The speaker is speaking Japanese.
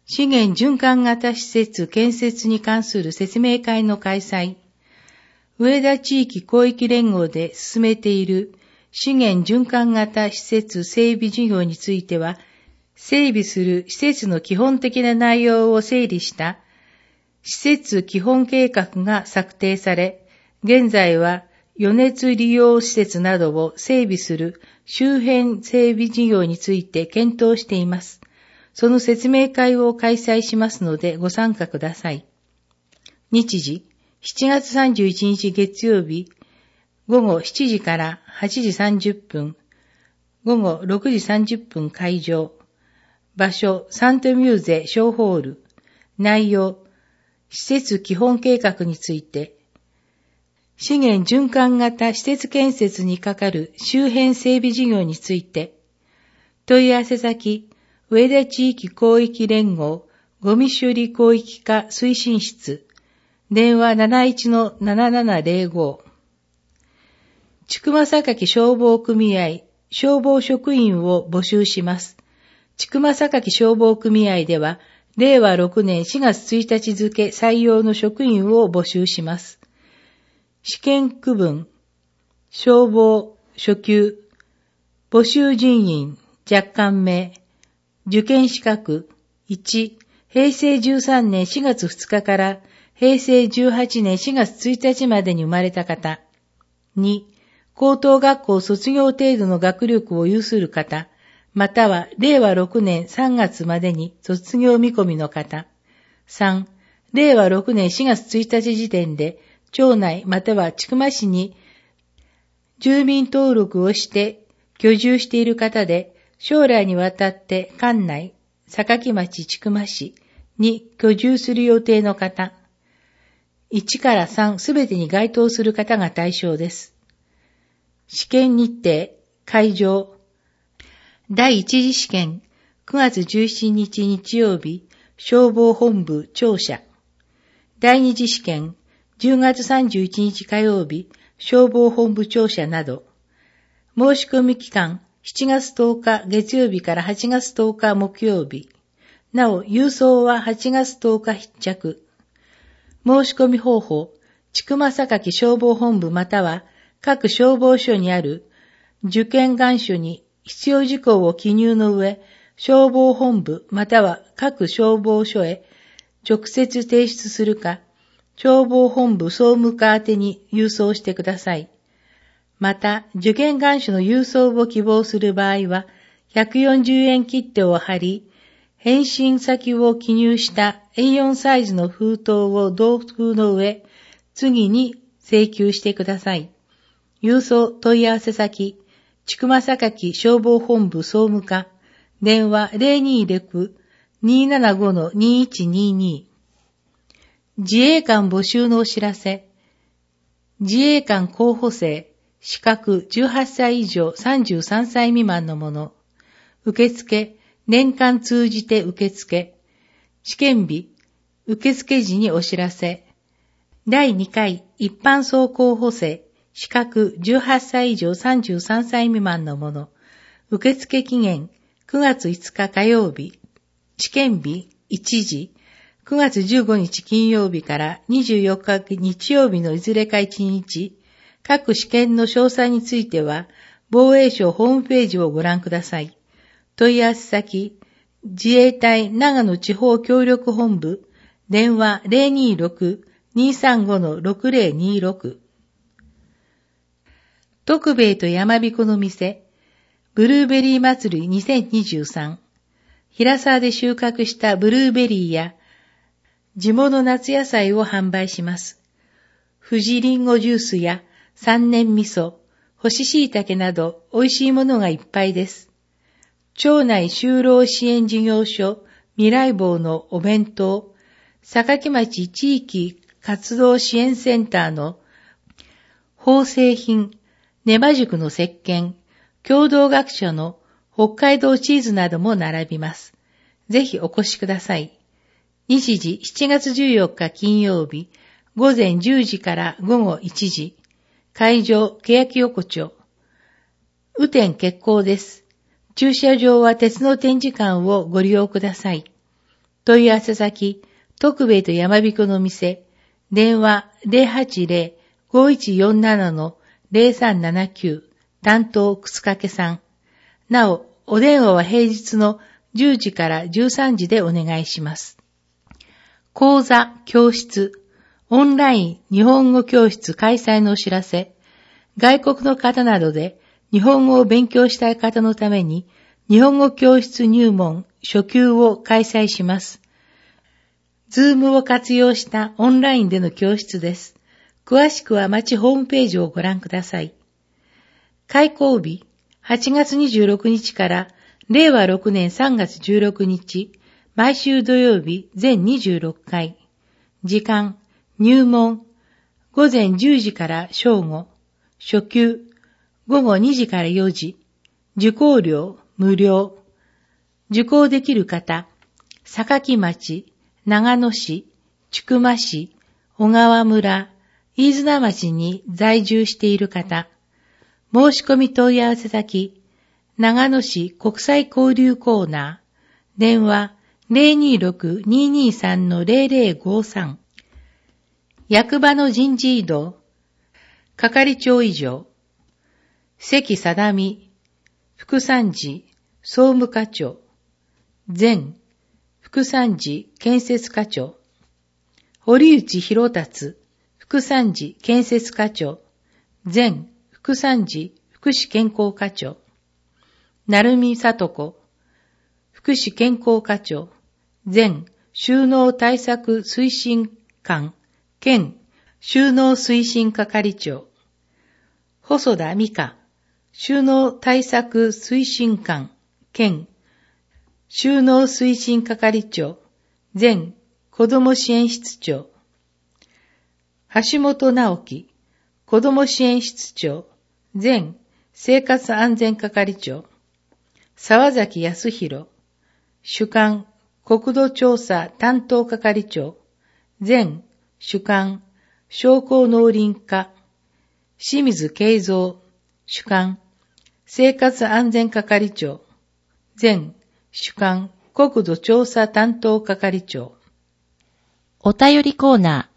資源循環型施設建設に関する説明会の開催。上田地域広域連合で進めている資源循環型施設整備事業については、整備する施設の基本的な内容を整理した施設基本計画が策定され、現在は余熱利用施設などを整備する周辺整備事業について検討しています。その説明会を開催しますのでご参加ください。日時、7月31日月曜日、午後7時から8時30分、午後6時30分会場。場所、サントミューゼ小ホール。内容、施設基本計画について。資源循環型施設建設にかかる周辺整備事業について。問い合わせ先、上田地域広域連合ゴミ処理広域化推進室。電話 71-7705。千曲榊消防組合消防職員を募集します。千曲榊消防組合では、令和6年4月1日付採用の職員を募集します。試験区分、消防、初級、募集人員、若干名、受験資格、1、平成13年4月2日から平成18年4月1日までに生まれた方、2、高等学校卒業程度の学力を有する方、または令和6年3月までに卒業見込みの方、3、令和6年4月1日時点で町内または千曲市に住民登録をして居住している方で、将来にわたって管内、榊町千曲市に居住する予定の方、1から3すべてに該当する方が対象です。試験日程、会場。第一次試験、9月17日日曜日、消防本部庁舎。第二次試験、10月31日火曜日、消防本部庁舎など。申し込み期間、7月10日月曜日から8月10日木曜日。なお、郵送は8月10日必着。申し込み方法、千曲榊消防本部または各消防署にある受験願書に必要事項を記入の上、消防本部または各消防署へ直接提出するか、消防本部総務課宛てに郵送してください。また、受験願書の郵送を希望する場合は、140円切手を貼り、返信先を記入した A4 サイズの封筒を同封の上、次に請求してください。郵送問い合わせ先、千曲榊消防本部総務課、電話 026-275-2122。自衛官募集のお知らせ。自衛官候補生、資格18歳以上33歳未満の者。受付、年間通じて受付。試験日、受付時にお知らせ。第2回一般総候補生、資格18歳以上33歳未満の者。受付期限9月5日火曜日。試験日1時。9月15日金曜日から24日日曜日のいずれか1日。各試験の詳細については、防衛省ホームページをご覧ください。問い合わせ先、自衛隊長野地方協力本部、電話 026-235-6026。徳兵衛と山彦の店、ブルーベリー祭り2023。平沢で収穫したブルーベリーや、地物夏野菜を販売します。富士リンゴジュースや三年味噌、干し椎茸など美味しいものがいっぱいです。町内就労支援事業所未来坊のお弁当、榊町地域活動支援センターの縫製品、ネバ塾の石鹸、共同学者の北海道チーズなども並びます。ぜひお越しください。日時7月14日金曜日、午前10時から午後1時。会場、欅横丁。雨天決行です。駐車場は鉄の展示館をご利用ください。 問い合わせ先、徳兵衛と山彦の店、電話 080-5147-0379、担当くかさん。なお、お電話は平日の10時から13時でお願いします。講座、教室、オンライン日本語教室開催のお知らせ、外国の方などで日本語を勉強したい方のために、日本語教室入門初級を開催します。ズームを活用したオンラインでの教室です。詳しくは町ホームページをご覧ください。開講日、8月26日から令和6年3月16日、毎週土曜日全26回。時間、入門、午前10時から正午、初級、午後2時から4時、受講料無料。受講できる方、坂町、長野市、千曲市、小川村、飯綱町に在住している方、申し込み問い合わせ先、長野市国際交流コーナー、電話 026-223-0053、役場の人事異動、係長以上、関定美、副参事、総務課長、前、副参事、建設課長、堀内博達、副参事、建設課長、前、副参事、福祉健康課長、成美里子、福祉健康課長、前、収納対策推進官、兼、収納推進係長、細田美香、収納対策推進官、兼、収納推進係長、前、子ども支援室長、橋本直樹、子ども支援室長、前、生活安全係長、沢崎康弘、主幹、国土調査担当係長、前、主幹、商工農林課、清水慶三、主幹、生活安全係長、前、主幹、国土調査担当係長。 お便りコーナー。